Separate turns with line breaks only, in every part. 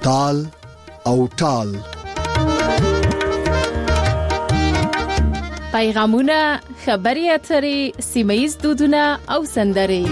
تال او ټال.
پیغامونه، خبري اترې، سیمه‌یز دودونه او سندرې.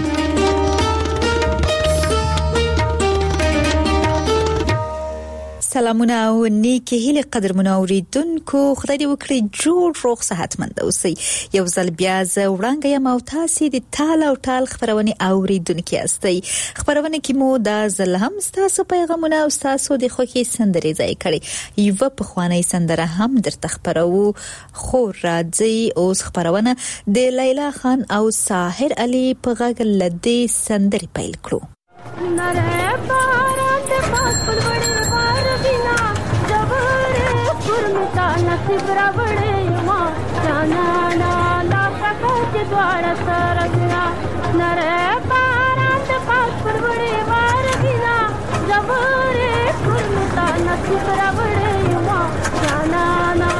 سلامونه او نیکی هیله قدرمن اوریدونکو، خدای دې وکړي جوړ روغ صحتمند اوسئ. یو ځل بیا زه وړاندې یم او تاسو د تال او ټال خبرونه اوریدونکو یاستئ. خبرونه کې مو د ځل هم تاسو پیغامونه او تاسو د خوښي سندرې ځای کړي. یو په خواني سندره هم درته خبرو، خو راځي اوس خبرونه د لیلا خان او ساحر علي په غږ لدې سندرې پیل کړو.
नसीब मां जाना ना ला सका के द्वारा सरगना नरे पारांत पास परवड़े मार बिना जब रे खुलता नसीब रवड़े मां जाना ना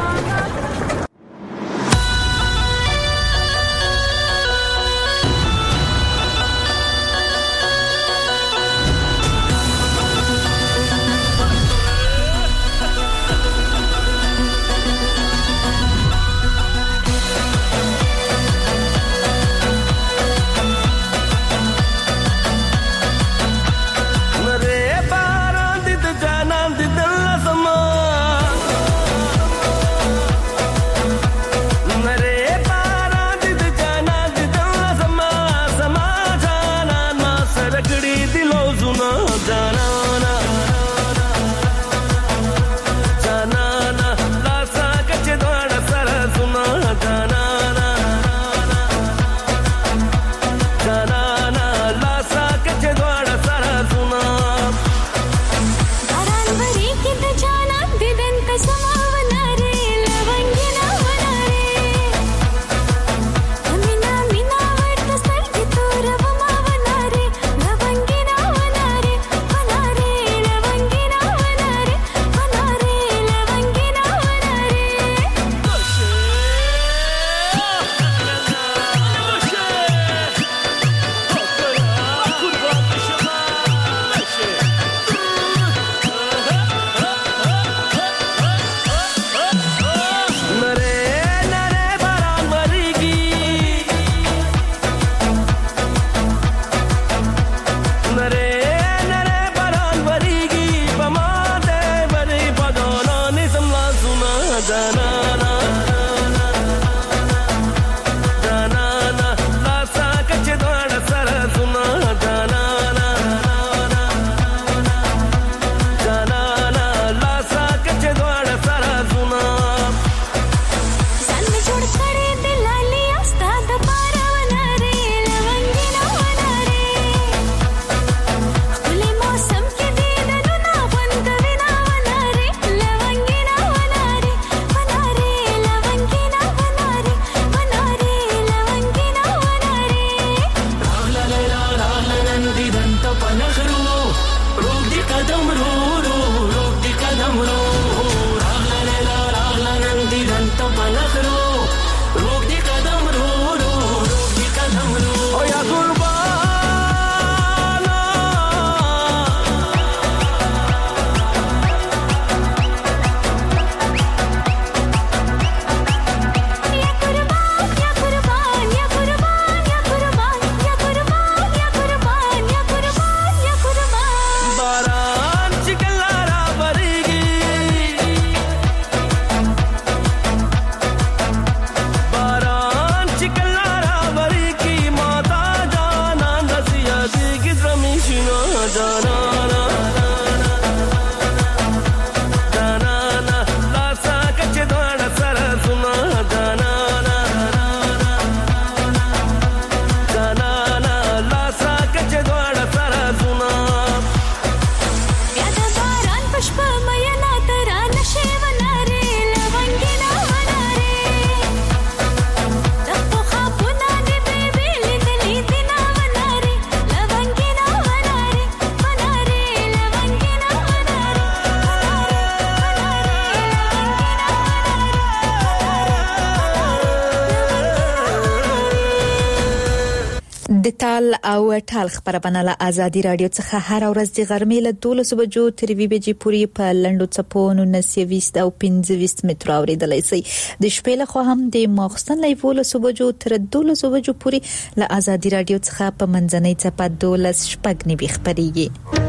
تال او ټال خبرونه له ازادي رادیو څخه هر ورځ د غرمې له 12 بجو تر 2 بجې پورې په لندو چپو 1920 او 25 متر اوریدلای شي د شپې له خوا هم د ماخستن له 12 بجو تر 12 بجو پورې له ازادي رادیو څخه په منځنۍ چپه 12 شپږ نیوي خبريږي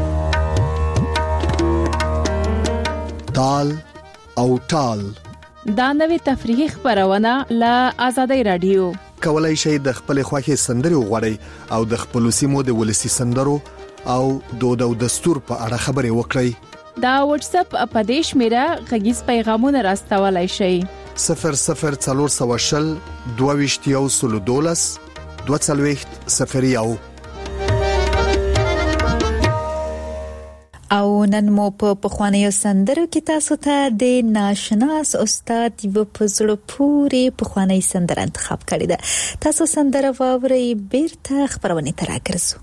تال او ټال
دا نوې تفریحي خبرونه له ازادي رادیو
کولای شئ د خپل خوښي سندري وغوړئ او د خپل سیمو د ولسی سندرو او دود او دستور په اړه خبري وکړئ
دا واتس اپ اپدیش میرا غږیز پیغامونه راستولای شئ
0040 22 22
او نن مو په پخوانیو سندرو کې تاسو ته د ناشناس استاد یو پزړه پوری پخوانی سندره انتخاب کړی ده تاسو سندره واورئ بیرته خبرونه تر راګرځو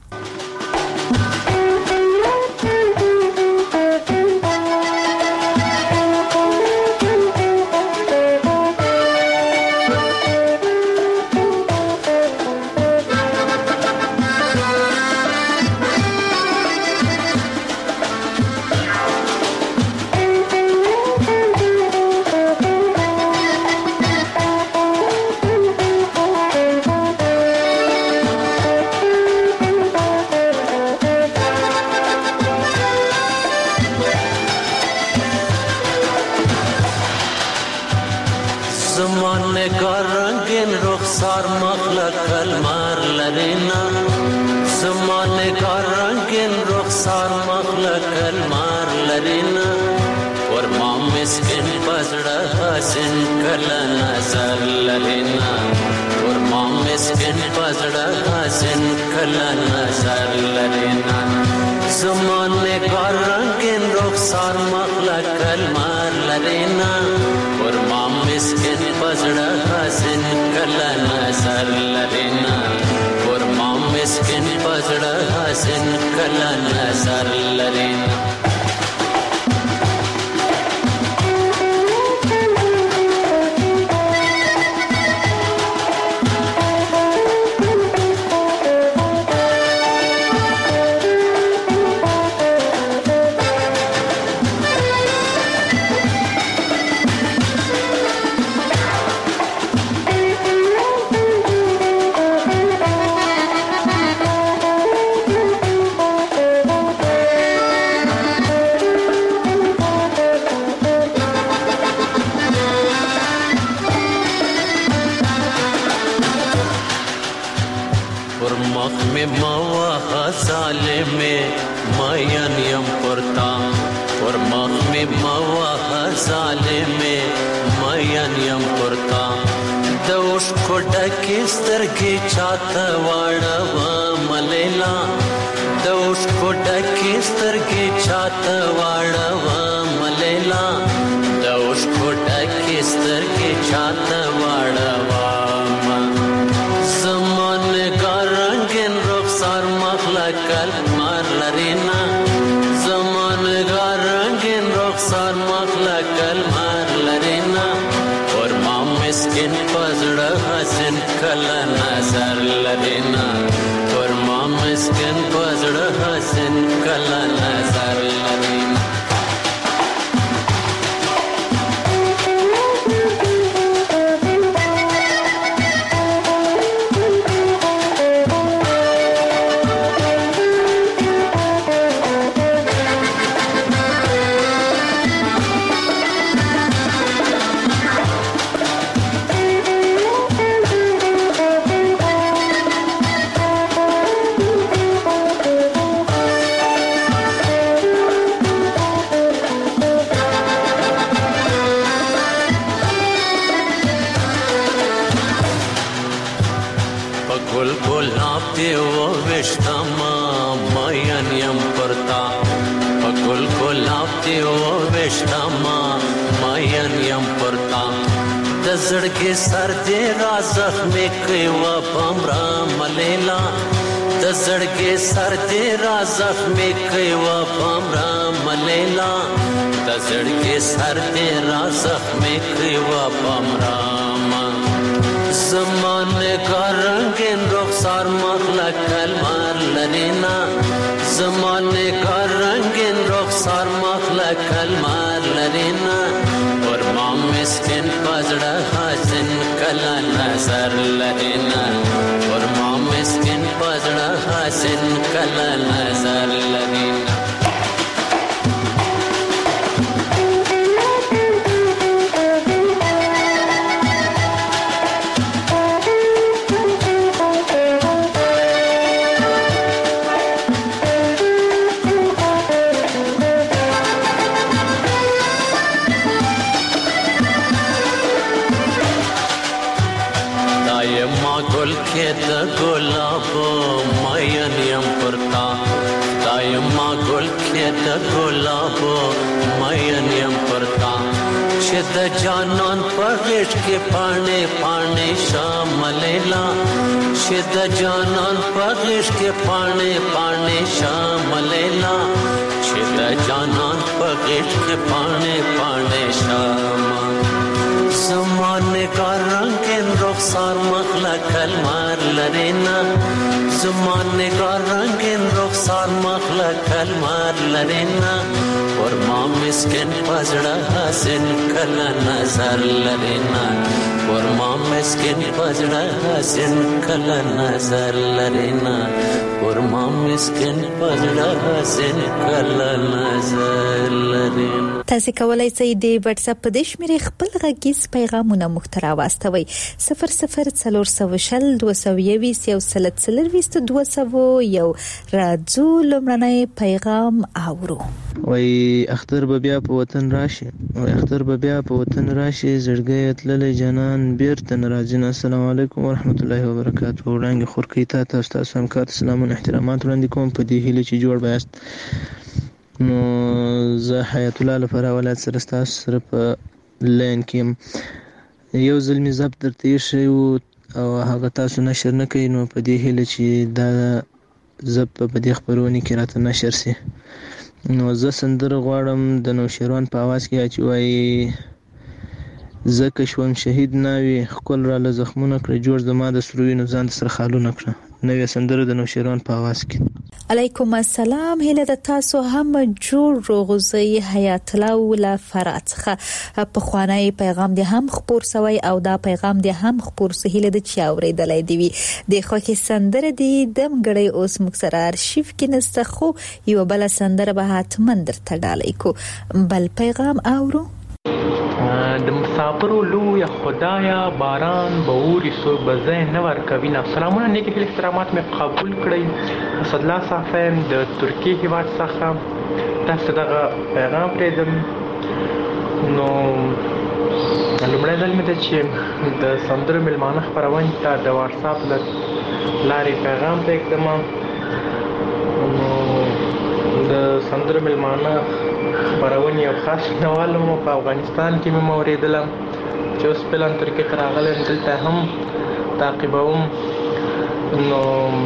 زړګي سر دې را زخمي کوي و پمرا ملیلا د زړګي سر دې را زخمي کوي و پمرا ملیلا د زړګي سر دې را زخمي کوي و پمرا زمانه کا رنگین رخسار مخلق کلمار لرینا زمانه کا رنگین رخسار مخلق کلمار لرینا اور ما مسکن پزړه حسن کلا نظر لرینا اور ما مسکن پزړه حسن کلا نظر لرینا गुलाबो मयन यम परता शिद जानन पगेश के पाने पाने शामलेला शिद जानन पगेश के पाने पाने शामलेला शिद जानन पगेश के पाने पाने शाम ज़माने का रंगीन रुखसार मखलक कलमार लरेना ज़माने का रंगीन रुखसार मखलक कलमार लरेना और माँ मिस्किन पजड़ा हसन कला नजर लरेना और माँ मिस्किन पजड़ा हसन कला नजर लरेना और माँ मिस्किन पजड़ा हसन कला नजर लरेना
تاسو کولای شئ د واتس اپ په دیش مری خپل غږیز پیغامونه محتوا واستوي 00402022 یو راځو لمړنی پیغام اورو
وای اختر به بیا په وطن راشي زړګي تللې جنان بیرته ناراضین السلام علیکم ورحمت الله وبرکاته وړاندې خورکی تاسو همکار سلامونه احترامات وړاندې کوم په دې هیله چې جوړ بیاست نو زه حیات الله لپاره ولادت سره تاسو سره په لین کې یو ځل می ضبط درته شي او هغه تاسو نشر نه کوي نو په دې هیله چې دا ضبط په دې خبرونه کې راته نشر شي نو زه سندره غواړم د نوشیروان په आवाज کې اچوي زکه شوم شهید ناوي خپل را لزخمونه کړ جوړ زما د سروینو ځان سره خالونه کړ نوې سندره د نوشیروان په आवाज کې
علیکم السلام هله د تاسو هم جوړ روغزي حیات الله ولا فرات څخه په خوانای پیغام دي هم خبر سوي او دا پیغام دي هم خبر سهيله د چاوري دلای دی د خوکه سندره دي دم غړی اوس مکسر ارشیف کې نسته خو یو بل سندره به حتمن درته ډالای کو بل پیغام اورو
د مسافرو لوی خدایا باران بوري سو بزین نور کوینا سلامونه نیکی هیله احترامات می قبول کړئ اسد الله صافم د ترکیه هیواد څخه تاسو دغه پیغام پرېدم نو لومړی ځل مې چې د سندرو ملمانه خپرونې ته د واتس اپ لارې پیغام پرېږدم نو د سندرو ملمانه خبرونه یو خاص نوالم په افغانستان کې مې اوریدلم چې اوس پلان ترکیه ته راغلم دلته هم تعقیبوم نو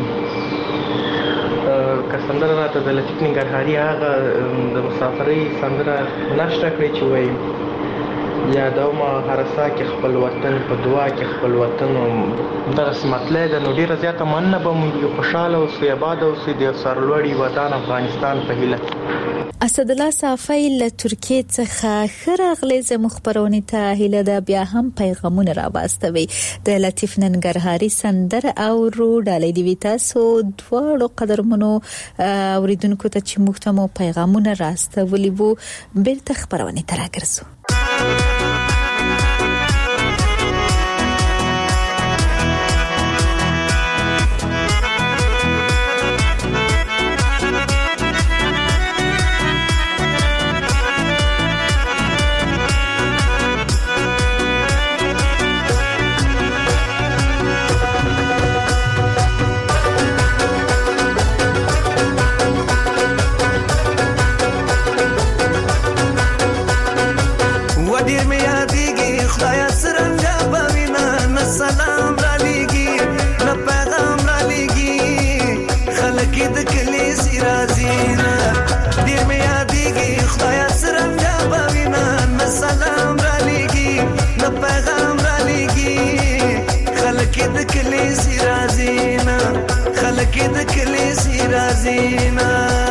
که سندره راته د لطیف ننګرهاري هغه د مسافرۍ سندره نشته کړې چې وایي یادوم هرسا کې خپل وطن په دعا کې خپل وطن دغه مطلب د نو ډیره زیاته مننه به مونږ خوشاله او آباد او د سرلوړي وطن افغانستان په هیله
اسد الله صافی له ترکیه څخه خرغلې ز مخبرونه ته هله د بیا هم پیغامونه را واستوي د لطیف ننګرهاري سندره او رو ډالې دی تاسو دواړو قدرمنو اوریدونکو ته چې محتمو پیغامونه راستولي وو بیرته خبرونه تر راګرځو
خلک د کلی سي رازینا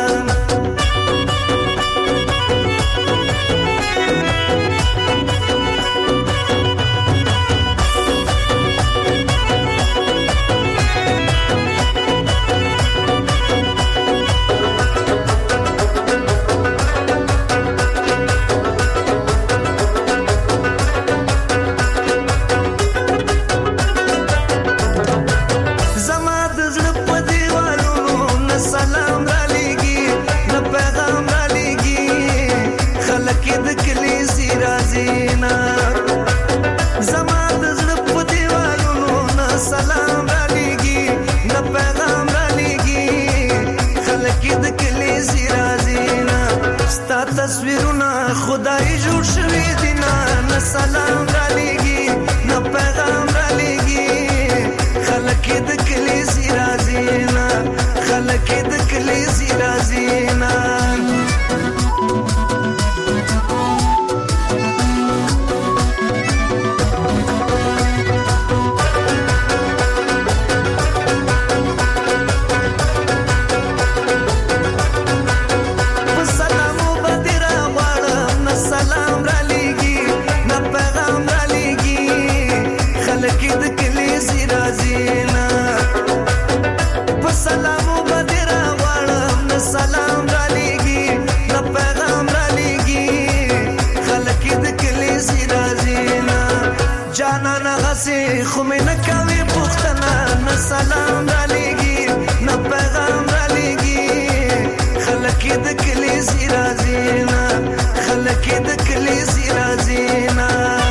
تصویرونه خدای جوړ شوی دینا نه سلام را لګي نه پیغام را لګي خلک د کلی سي رازینا خلک د کلی سي رازینا خو مې نه کوي پوښتنه نه سلام را لګي نه پیغام را لګي خلک د کلی سي رازینا خلک د کلی سي رازینا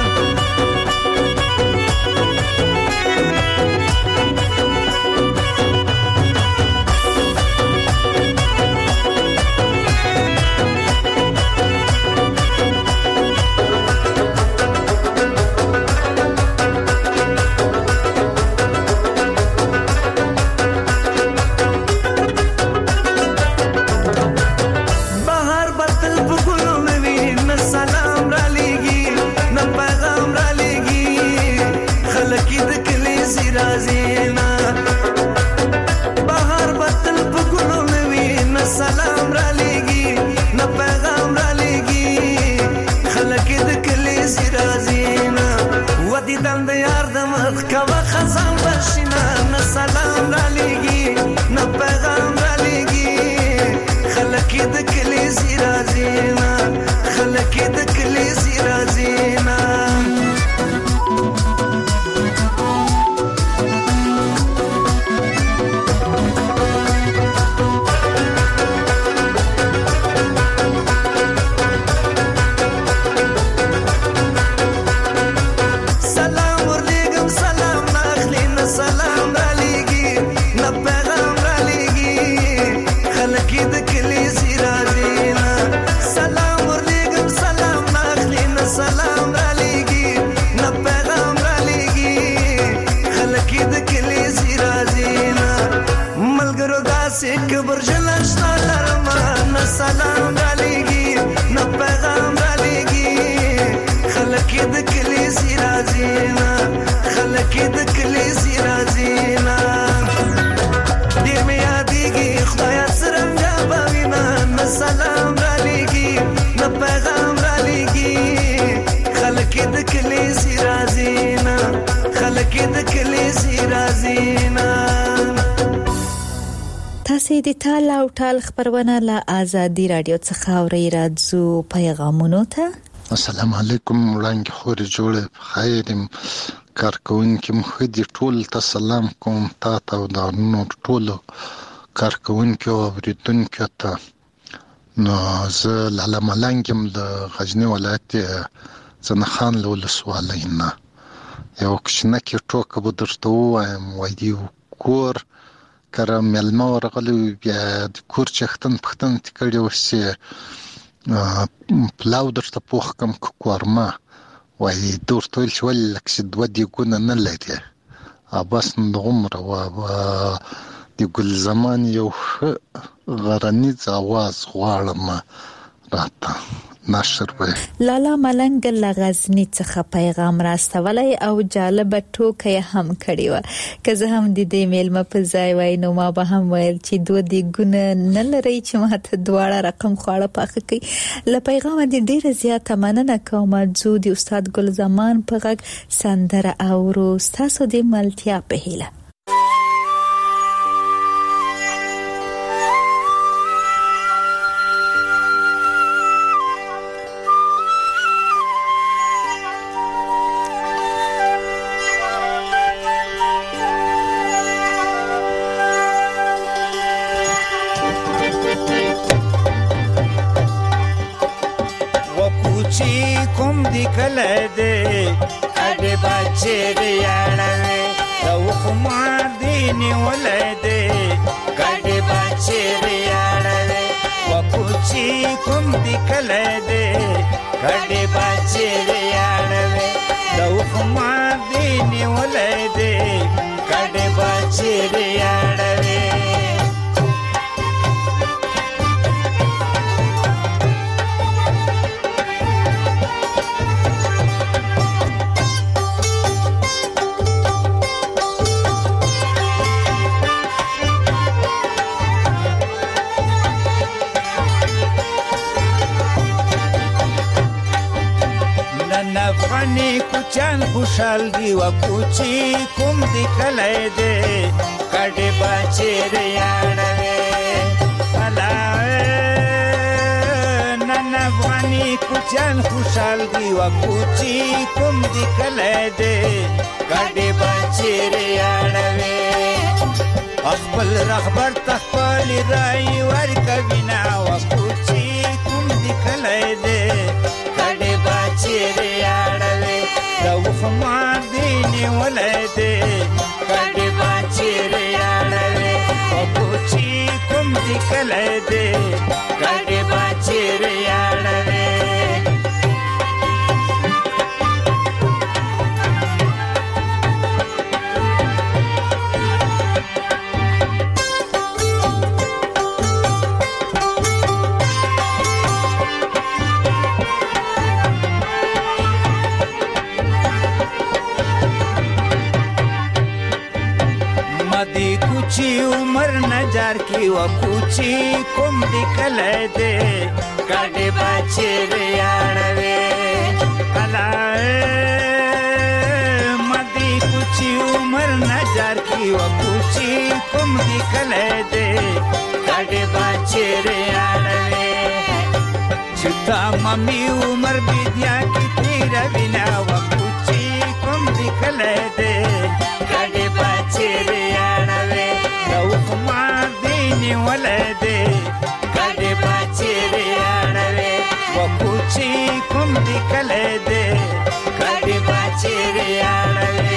تاسې د تال او ټال خبرونه له آزادي رادیو څخه اورئ. راځو پیغامونو ته.
السلام علیکم. وړاندې خوري جوړه خیرم کارکونکو مخدي ټول ته سلام کوم تاسو او د نور ټول کارکونکو او اوریدونکو ته. نو زه لاله ملنګم د غزنی ولایت زنخان له ولسوالینا یو کښنه کې ټوکه به درته ووایم وایي کور کرم ملما ورغلی بیا د کور چختن پختن تکړی وسی پلاو درته پوخ کم کورما وایي دورته ویل چې ولې لکه چې دوه دیګونه نه لري بس نغمره و د ګل زمان یو غرنیز اواز غواړم راته نشر وي.
لالا ملنګ لغزنی څخه پیغام راستولای او جالب ټوکې هم کړی و. که زه هم د دې میلمه په ځای وای نو ما به هم ویل چې دوه دی ګونه نه لري چې ماته دواړه رقم خواړه پاخه کوي. له پیغام دې ډیره زیاته مننه کوم. زه د استاد ګل زمان په غږ سندره اورو ستاسو د ملتیا په هیله.
خوشحال دی و کوچی کوم دی کله دے کډه بچیر یاړوي الا نن افغانی کوچان خوشحال دی و کوچی کوم دی کله دے کډه بچیر یاړوي خپل رهبر تخپل رای ور کوینا و کوچی کوم دی کله دے کډه بچیر یاړوي دو خمار دینی ولده کڑی باچیر یاڑوی وکوچی کم دی کلده کڑی باچیر یاڑوی कुची उमर नजार की वो कुची कुम दिखले दे काटे बाचेर याड़वे अलाए मदी कुची उमर नजार की वो कुची कुम दिखले दे काटे बाचेर याड़वे छुटा मम्मी उमर विद्या की तेरा बिना वो कुची कुम दिखले दे काटे बाचेर دینی ولده کډه بچیر یاړوي وکوچی کوم دی کله ده کډه بچیر یاړوي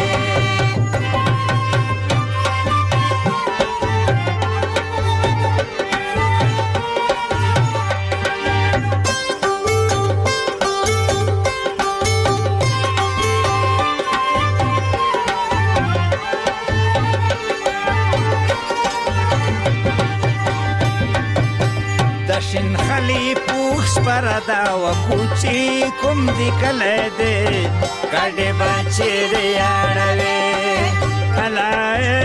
دشن خلی پوخ سپردا و کوچی کوم دی کله ده کډه بچیر یاړوي الای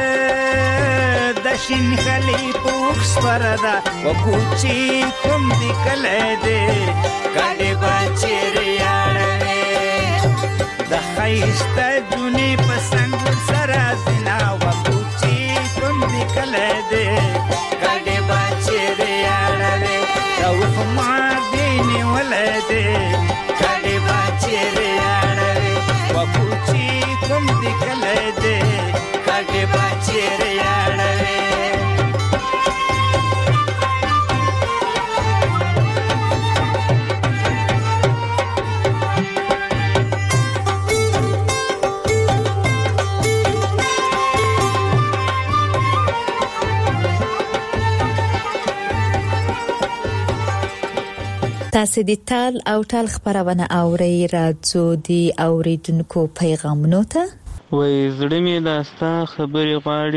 دشن خلی پوخ سپردا و کوچی کوم دی کله ده کډه بچیر یاړوي د خیسته جونی پسنګ سره زنا و کوچی کوم دی کله ده کډه بچیر یاړوي او خمار دینی ولده کډه بچیر یاړوي وکوچی کوم دی کله ده کډه بچیر یاړوي
تاسو د تال او تال خبرونه اوري راځو دی اوریدونکو پیغامونو ته
وای زړه مې داستا خبرې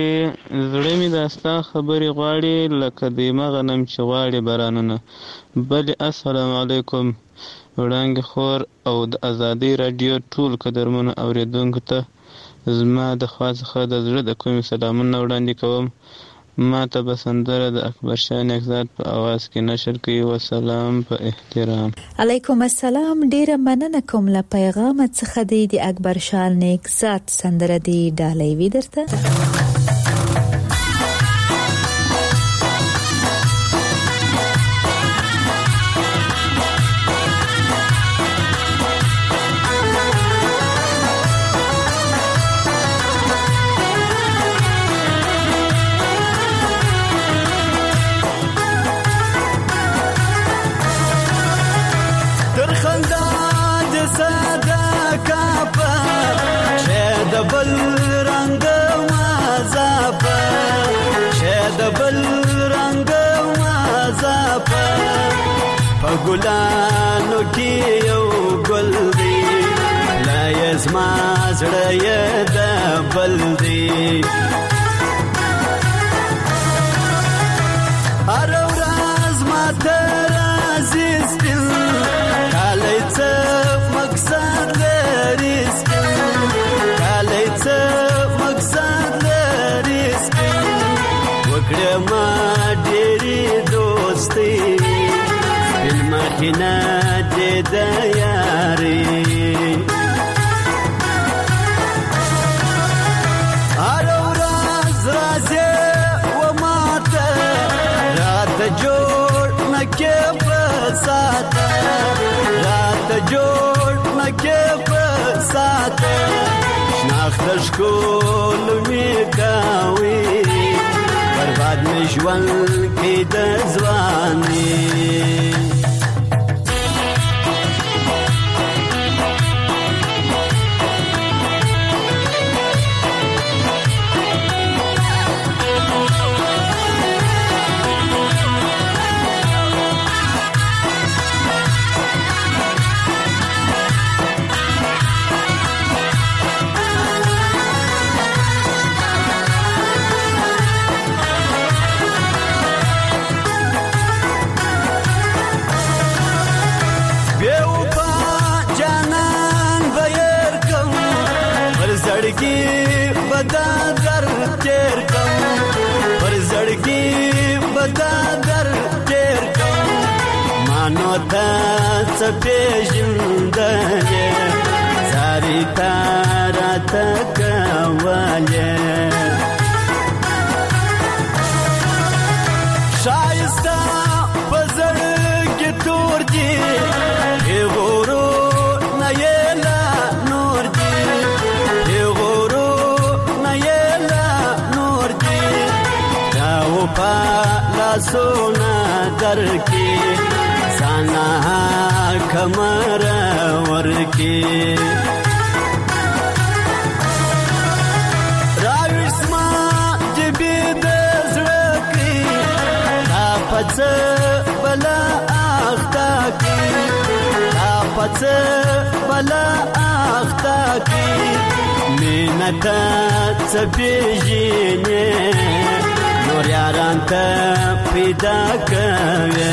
غواړي لکه د مغنم چې غواړي بارانونه. بلې السلام علیکم وړانګې خور او د ازادۍ راډیو ټول قدرمنو اوریدونکو ته زما د خوا څخه د زړه د کومې سلامونه وړاندې کوم. ما ته به سندره د اکبر شاه نیکزاد په اواز کې نشر کوي. وسلام په احترام.
علیکم السلام. ډیره مننه کوم له پیغام څخه د اکبر شاه نیکزاد سندره دی ډالۍ وی درته.
ګلانو کې یو ګل دی لا یزما زړه یې د بل دی هر ورځ ماته راځي سپین کالی څه مقصد لري سپین کالی څه مقصد لري سپین وکړه ما ډېرې دوستي مخینه دې د یاري هر ورځ راځي و ماته راته جوړ نکې په ساته راته جوړ نکې په ساته شناخت ښکل مې کوي برباد مې ژوند کې د ځواني پیژندلې زاري تارا تکواله شایسته پزړ کې تور دي غورو نه یلا نور دي غورو نه یلا نور دي دا و په لاسونه درکې سانا کمر ورکی راویش ما جبی دزرکی تا پچ بلا آختا کی تا پچ بلا آختا کی مینتا چپیجینی نور یاران تا پیدا کوی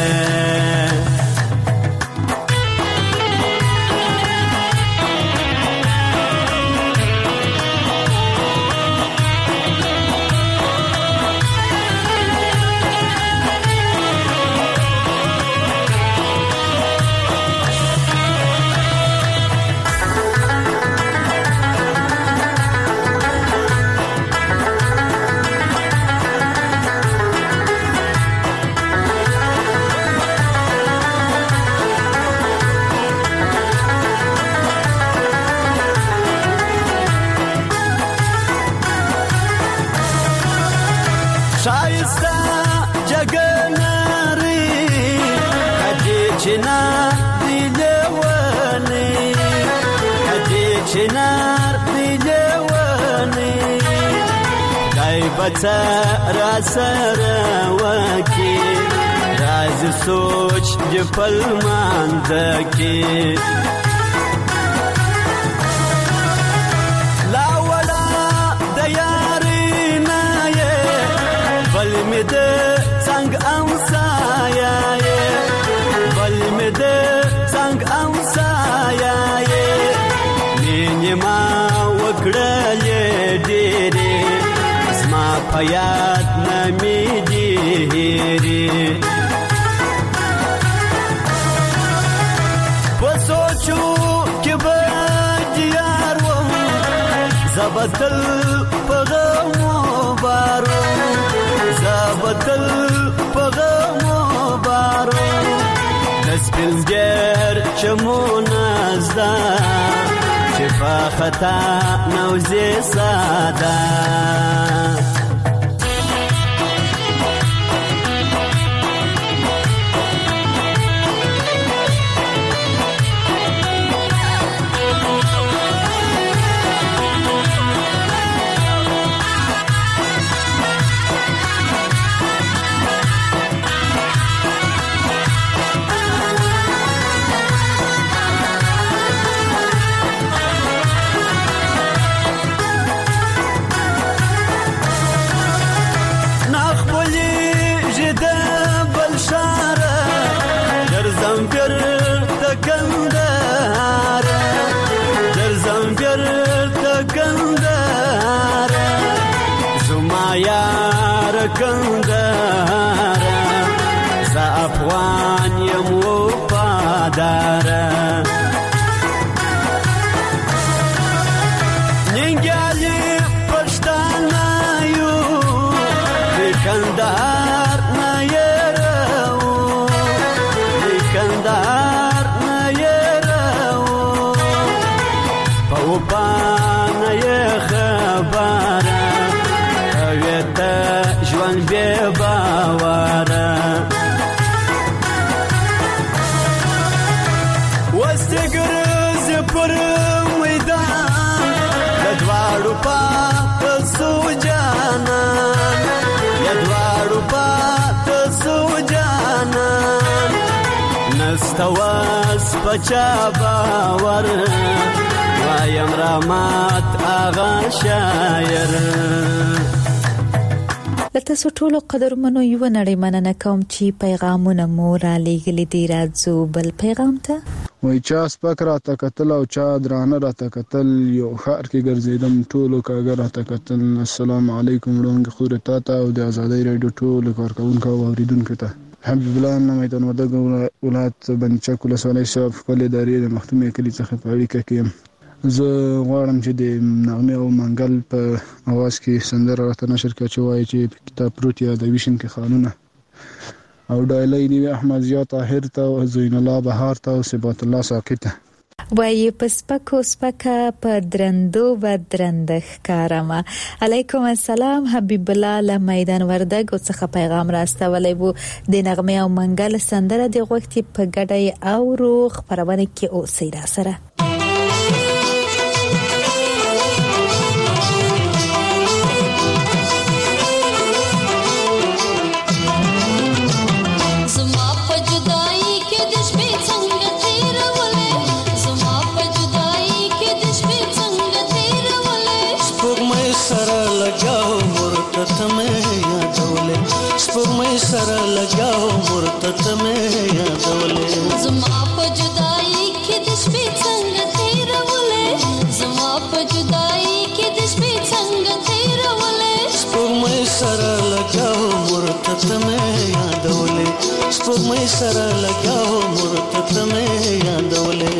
بچا را سره وکی راز سوچ جپل ماندکی لا ولا رنگ او سایه مینې ما وکړلې ډېرې زما په یاد نه مې دي هېرې په سوچو کې به دیار وم زه به تل په غمو بار وم زه به تل په غمو بار وم د سپینځګر چمونه زده چې په خطا نوځې ساده کندهاره زه افغان یم وفاداره ننګیالي پښتانه یو د کندهار نه یې راو د کندهار نه یې راو په وفا نه یې خبره ژوند بې باوره اوس دې ګرځې پر میدان د دواړو پاته سو جانان د دواړو پاته سو جانان نسته واس په چا باور وایم رحمت آغا شاعر
لته سټولو قدرمنو یو نړۍ مننه کوم چې پیغامونه مو را لېږلي دي راځو بل پیغام ته
وای چا سپک راته کتل او چا درانه راته کتل یو ښار کې ګرځېدم ټولو کاږه راته کتل السلام علیکم وړاندې خورې تا ته او د ازادۍ راډیو ټولو کارکوونکو او اورېدونکو ته حبیب الله نه میدان وردګ ولایت بنچک ولسوالۍ صاحب خپل ادارې د مختومې کلي څخه په اړیکه کې یم زه غواړم چې د نغمې او منګل په اواز کې سندره راته نشر کړه چې وایي چې په کتاب پروت یا د ویشن کې خانونه او ډایلۍ دی احمد ضیا طاهر ته او زین الله بهار ته او صبات الله ساقي ته
وایي په سپکه په درندو و درندخ کارما علیکم السلام حبیب الله له میدان وردګ څخه پیغام راستولی وو د نغمې او منګل سندره د وخت په ګډه او روغ خبرونه کې اوسې را سره
سپوږمۍ سره لګاو مرتت مې یادولې
زما په جدائی کې د شپې څنګه تیرولې زما په جدائی کې د شپې څنګه تیرولې
سپوږمۍ سره لګاو مرتت مې یادولې سپوږمۍ سره لګاو مرتت مې یادولې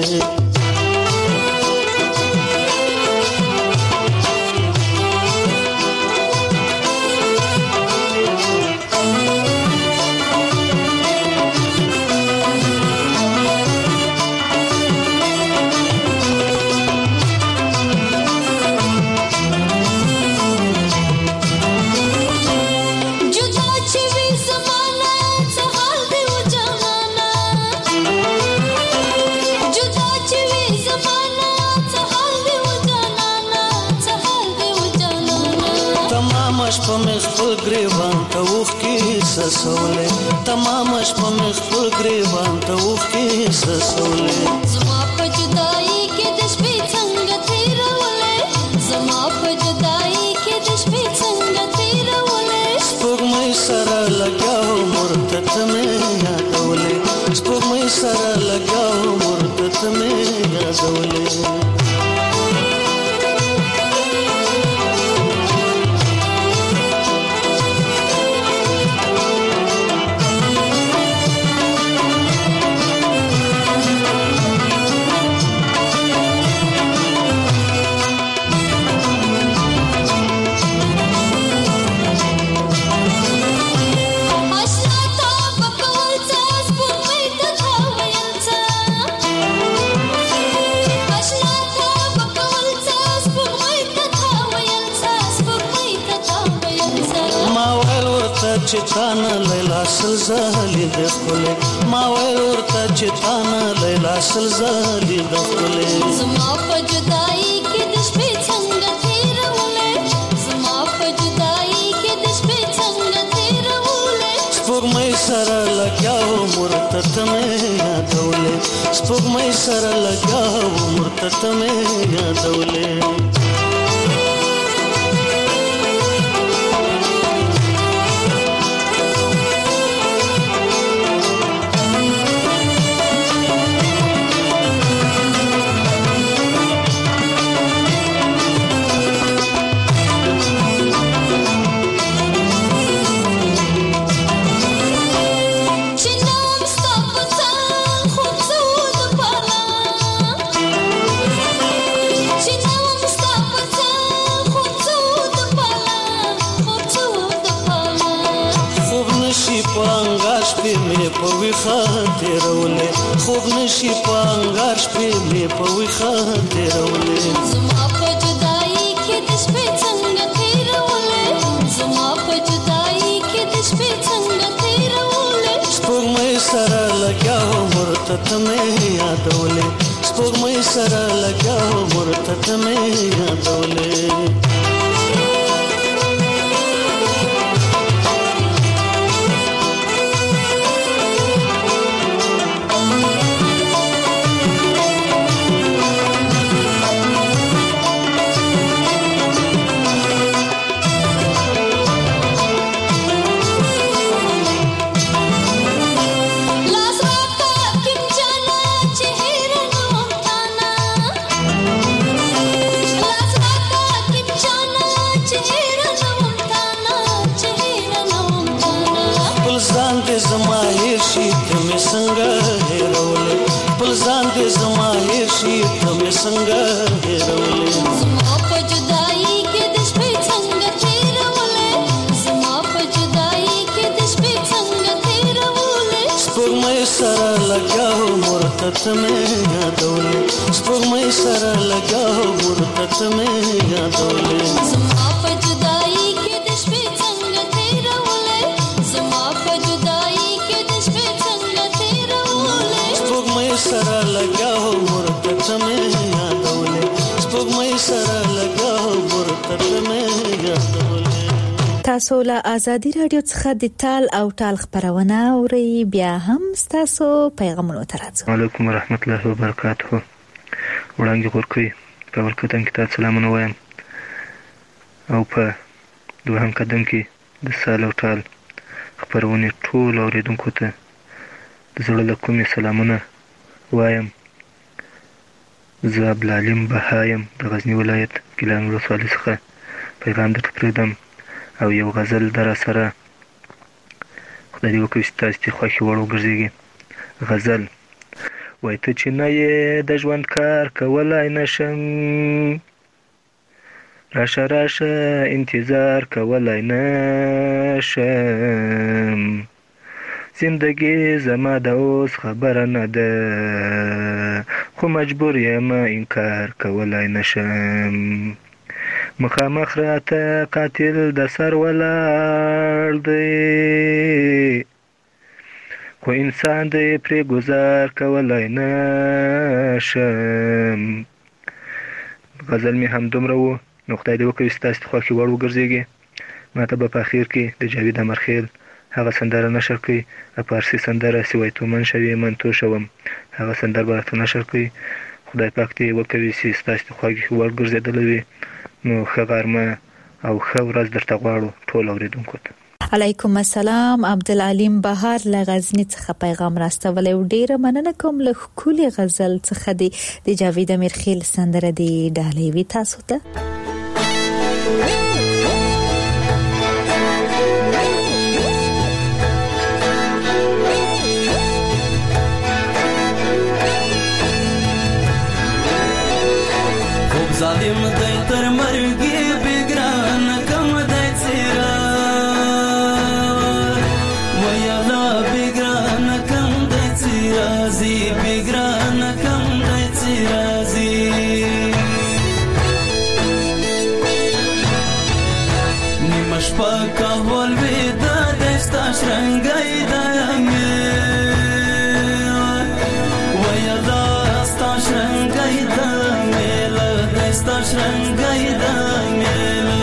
تمام شپه مې خپل ګریوان ته اوښکې سسولې
زما په جدائی کې د شپې څنګه تیرولې زما په جدائی کې د شپې څنګه تیرولې
سپوږمۍ سره لګاو مرتت مې یادولې سپوږمۍ سره لګاو مرتت
ته مې یادولې چې تانه لیلا سلزالي د خپلې ما ویل ورته چې تانه لیلا سلزالي د خپلې
زما په جدایي کې د شپې څنګه تېرولې زما په جدایي کې د شپې څنګه تېرولې
سپوږمۍ سره لګیاو مرته ته مې یادولې سپوږمۍ سره لګیاو مرته ته مې یادولې خوب نشي پانګار شپې مې په ویخه تېرولې
زما په جدایي کې د شپې څنګه تېرولې زما په جدایي کې د شپې څنګه تېرولې
سپوږمۍ سره لګیاو مرته ته مې یادولې سپوږمۍ سره لګیاو مرته ته مې یادولې څنګه هېرولې
زما په جدایي کې د شپې څنګه تېرولې زما په جدایي کې د شپې څنګه تېرولې
سپوږمۍ سره لګیاو مرته ته مې یادولې سپوږمۍ سره لګیاو مرته ته مې یادولې
زما په جدایي کې د شپې څنګه تېرولې زما په جدایي کې د شپې څنګه تېرولې
سپوږمۍ سره لګیاو مرته ته مې
تاسو له آزادي رادیو څخه د تال او ټال خبرونه اورئ بیا هم تاسو پیغامونه ترڅو
علیکم ورحمت الله وبرکاته وړاندې ورکوي په اول قدم کې تاسو سلامونه وایم او په دوهم قدم کې د سال او ټال خبرونه ټول اوریدونکو ته د زړه له کومې سلامونه وایم زه عبدالعلیم بهایم د غزني ولایت ګیلان ولسوالۍ څخه پیغام درته پرېږدم او یو غزل در سره خدای دې وکړي چې تاسو ته خوښې وړ وګرځېږي غزل وای ته چې نه یې د ژوند کار کولی نشم راشه راشه انتظار کولی نشم زندگی زما د اوس خبره نه ده خو مجبور یم انکار کولی نشم مخامخ راته قاتل د سر ولاړ دی خو انسان دی پرې گذار کولی نشم غزل مې هم دومره و نو خدای دې وکړي چې تاسو ته خوښې وړ وګرځېږي ماته به په اخر کې د جاوید امرخیل هغه سندره نشر کړي فارسي سندره سوی تو من شوي من تو شوم هغه سندره به راته نشر کړي خدای پاک دې وکړي چې ستاسو ته خوښې وړ ګرځېدلی وي نو ښه غرمه او ښه ورځ درته غواړو ټول اورېدونکو ته
علیکم السلام. عبدالعلیم بهار لغزنی څخه پیغام راستولی و ډیره مننه کوم له ښکلي غزل څخه د جاوید امیرخیل سندره دی ډالۍ وي تاسو ته.
خوب ظالم دی تر مرګي بګران کم دی څیرا ویلا بګران کم دی څیرا زی بګران کم دی څیرا زی نیمش پاکا ول ودا دستا شرنګای دامه ویلا ستا شرنګای دامه sta shrangai da mela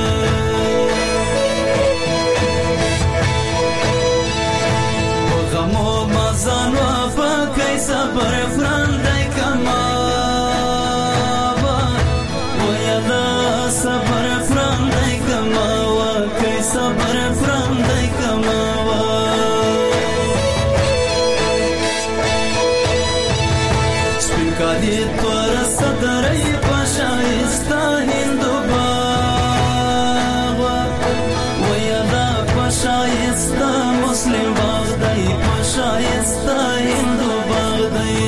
o gamo mazano pa kai sabar frandai kama wa yada sabar frandai kama wa kai sabar frandai kama wa spinkadi tor sadrai شایسته هندو باغ ویدا پشایسته مسلم باغ دی پشایسته هندو باغ دی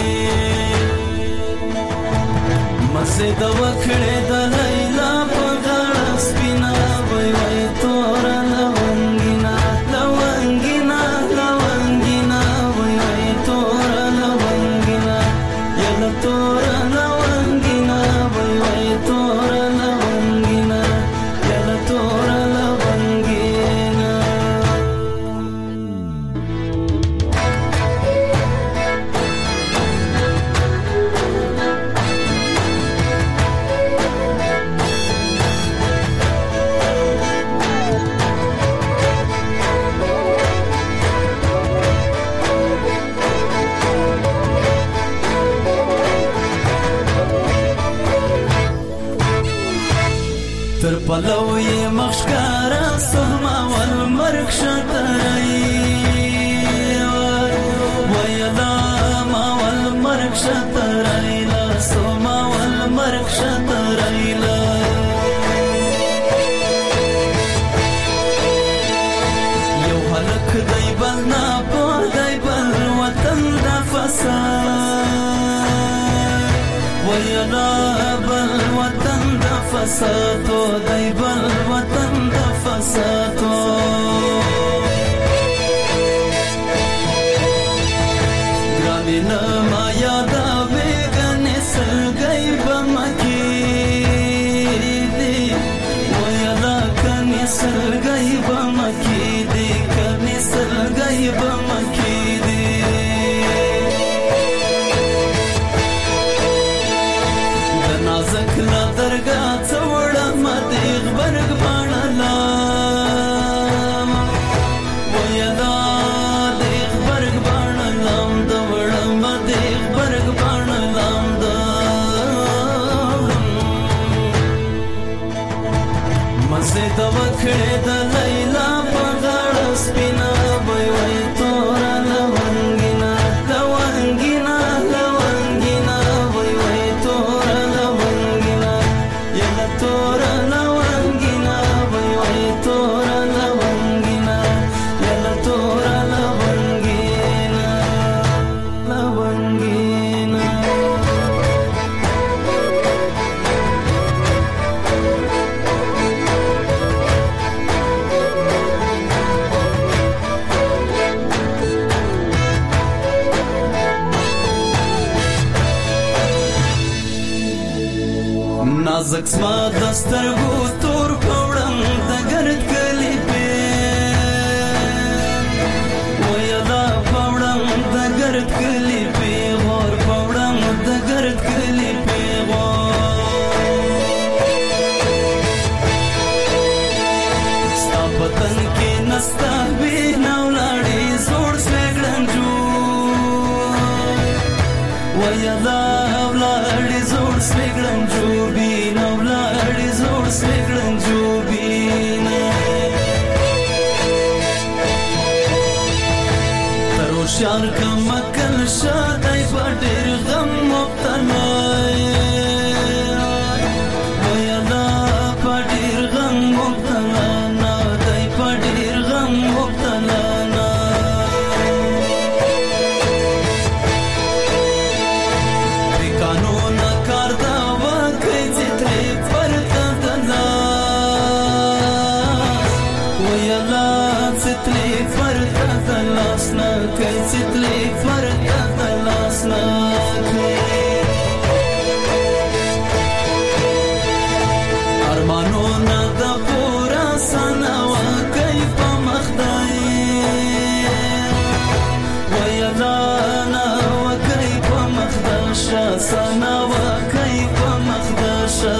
مسجد وکړه د لیلا په غاړه سپینا وای وای تور لونګینا لونګینا لونګینا وای وای تور لونګینا یلا تور تر پلوی مخشکارا سهما والمرک شترئی ویدا ما والمرک شترئی سهما والمرک شترئی یو حلق دی بل ناپو دی بل وطن دا فساد ویدا بل وطن دا فسادو دی بل وطن دا فسادو گرانی نما یادا بیگنی سلگئی بمکی دی ویدا کنی سلگئی بمکی دی کنی سلگئی بمکی دی دنازک لا درگاہ دیغ برگ بانلا ویدا دیغ برگ بانلام دوڑم دیغ برگ بانلام دوڑم مسجد وکھڑے دا لیلا پغاڑ سپینا وی وی تورا لونگینا لونگینا لونگینا وی وی تورا لونگینا یلا تورا نازک سما دسترګو تور پوړم د ګرد کلی په ویلا پوړم د ګرد کلی په غور پوړم د ګرد کلی په ستا پتن کې نستا به نولاړي زوړ سګړنجو ویلا ولاړي زوړ سګړنجو سګړنجو بینه هوشیار کم کل شادای په ډېر غم مبتلا ویلا په ډېر غم مبتلا نه دی په ډېر غم مبتلا نه د قانون کار دا وکړي چې ترې پرته د لاس ویلا چې ترې پرته د لاس نه کوي چې ترې پرته د لاس نه کوي ارمانونه د پورا سنه وکړي په مخدای ویلا نه وکړي په مخداشه سنه وکړي په مخداشه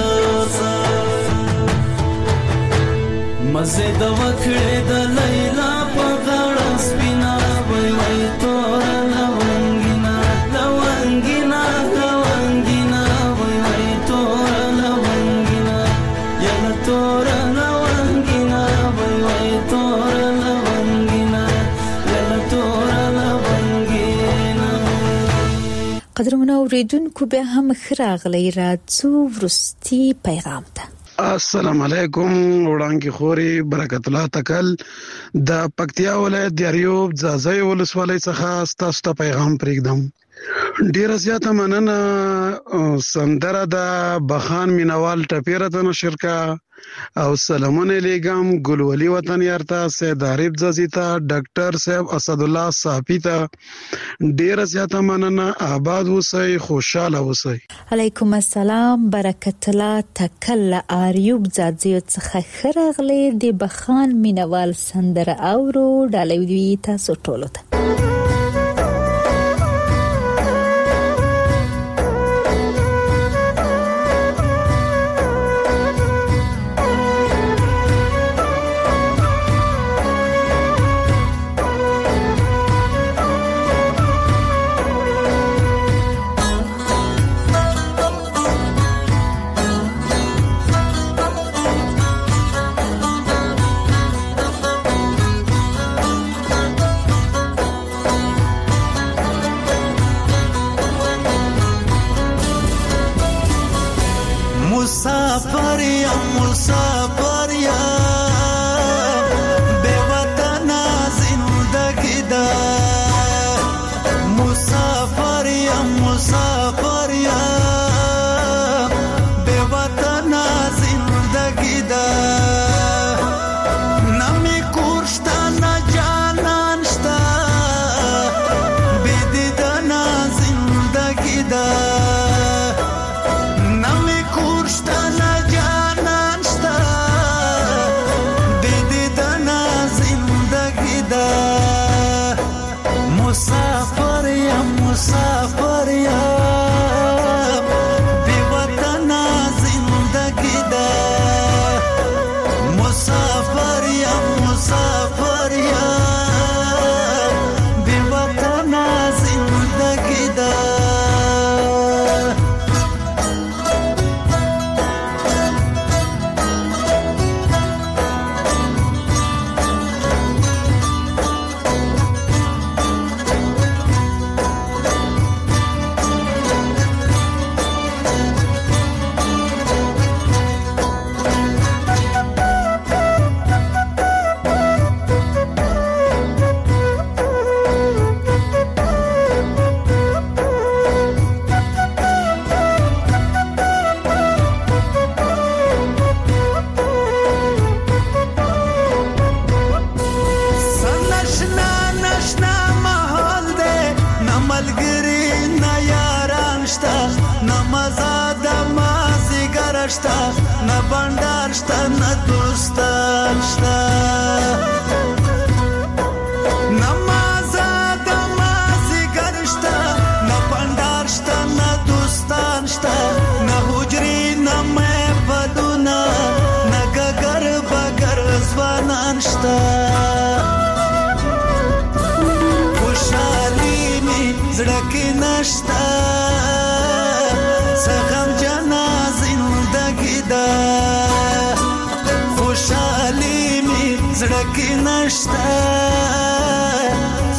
مزه د وکړې د لیلا په غاړه سپینا وای وای تور لونګینا لونګینا لونګینا وای وای تور لونګینا یا تور لونګینا وای وای تور لونګینا یا تور لونګینا
قدرمنو اوریدونکو به هم خراغلی راځو ورستي پیغام ته
السلام علیکم وړاندې خوري برکت الله تکل د پکتیا ولایت د اریوب ځاځي ولسوالۍ څخه تاسو ته پیغام پرېږدم ډیر زیاته مننه سندره د بخان مینوال ټپیره ته نشر کا او سلامونه لیګم ګلولي وطن یارته سید عارف زازیتا ډاکټر صاحب اسد الله صافی ته ډیر زیاته مننه آباد اوسئ خوشاله اوسئ
علیکم السلام برکت الله تکل اریوب ځاځي څخه خراغلی د بخان مینوال سندره اورو ډالوي تاسو ټولو ته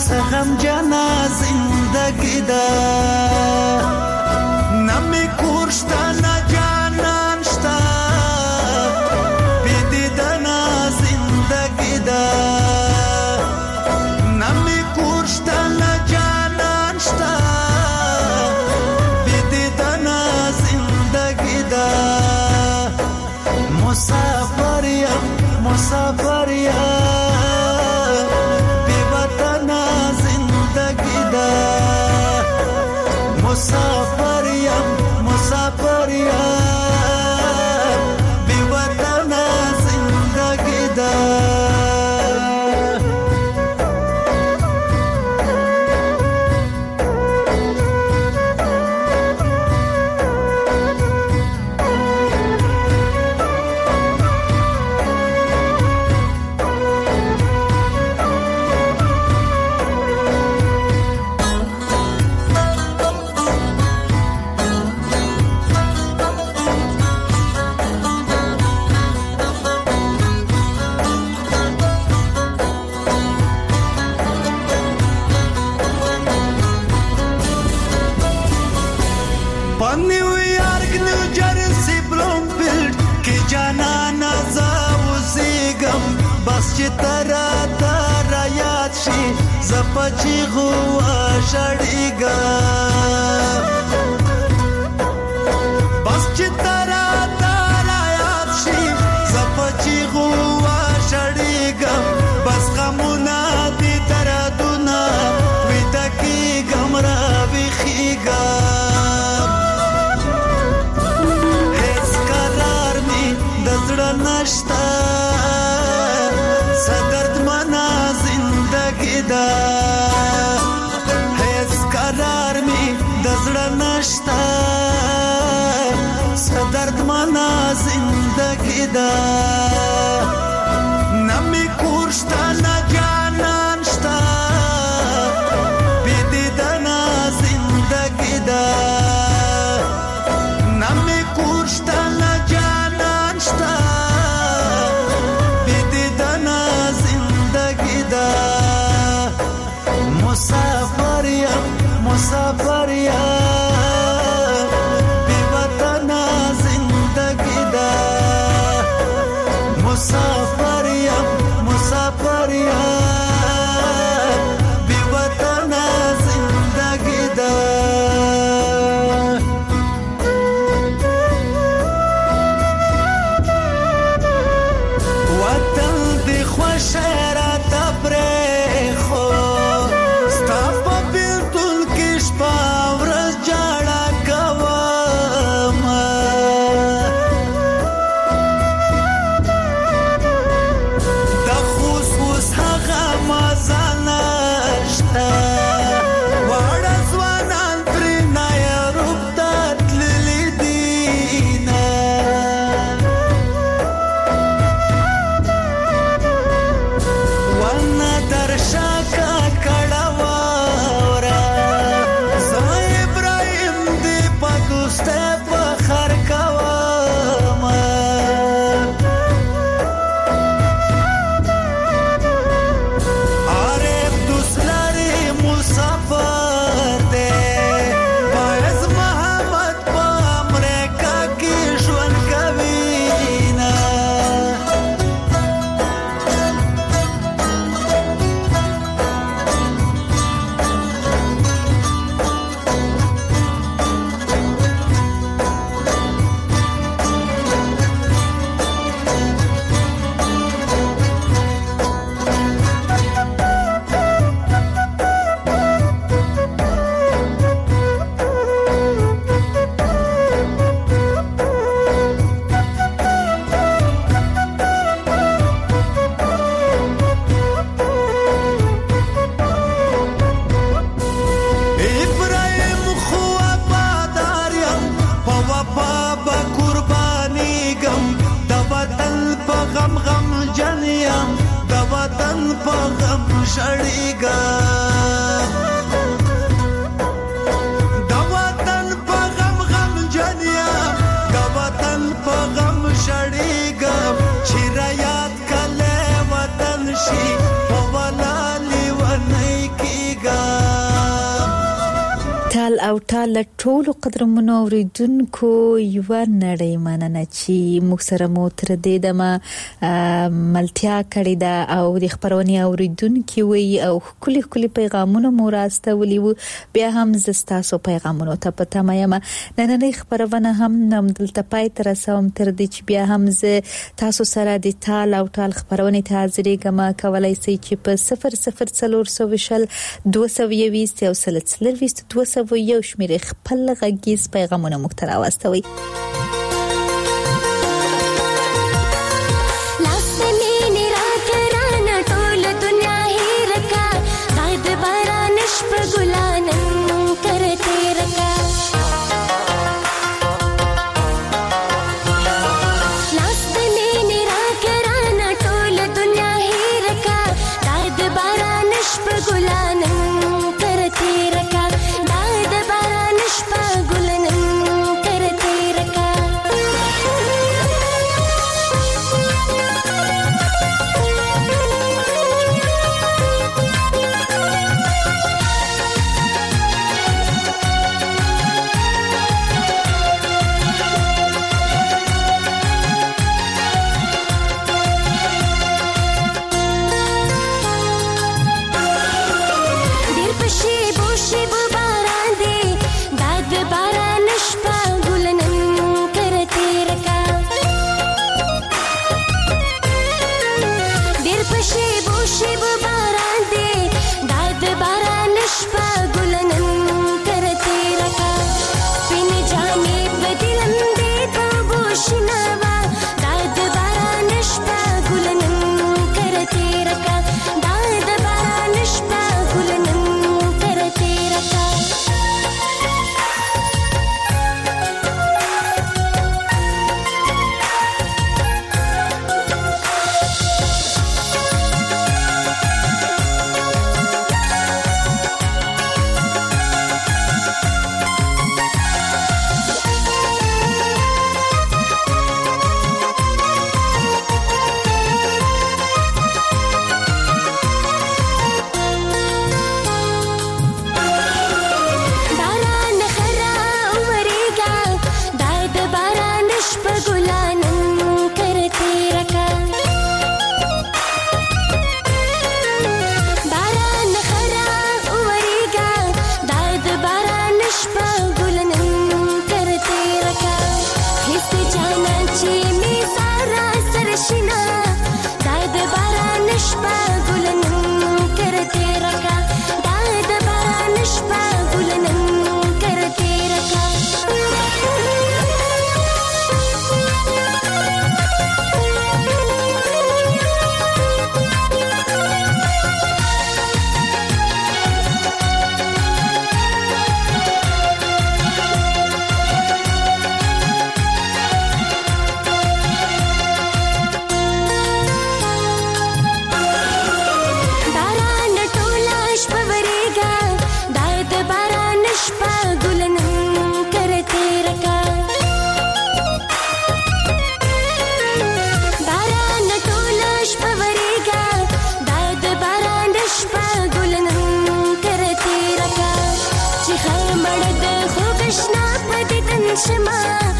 غم جانا زندگی دا نمی کورشتا نا جانان شتا بیدی دنا زندگی دا نمی کورشتا نا جانان شتا بیدی دنا زندگی دا مسافر یم مسافر یم مسافر یم مسافر یم بی وطن زندگی دا ترا ترا یاد شي زپچی غوا شړیګا بس چې ترا ترا یاد شي زپچی غوا شړیګا بس غمونه دي ترا دنا ودا کی ګمرا وخیګا هیڅ قرار می دزړه نشتا هیڅ قرار می دزړه نشتا صدرد منا زندگی دا نمی کورشتا نا جانان شتا بیدی دنا زندگی دا نمی کورشتا نا جانان شتا بیدی دنا زندگی دا مسافر یم مسافر یم بی وطن زندگی دا مسافر یم مسافر یم بی وطن زندگی دا وطن دی خوش را تبریخو شړیګا د وطن په غم غم جنیا د وطن په غم شړیګا چې را یاد کله وطن شي په ولالي ونی کی
ټال او ټال ټول قدرمنو اوریدونکو یو نړۍ مننه چې موږ سره مو تر دې دمه ملتیا کړې ده او د خبرونې اوریدونکو وي او کلی پیغامونه مو راستولي وو بیا هم زستاسو پیغامونه ته پته مې نننې خبرونه هم دلته پای تر رسوم تر دې چې بیا هم ز تاسو سره د ټال او ټال خبرونه ته حاضرې کما کولای شئ چې په 0040 220 او 201 شمیر خپل غږیز پیغامونه مو ته راوستوي
Shema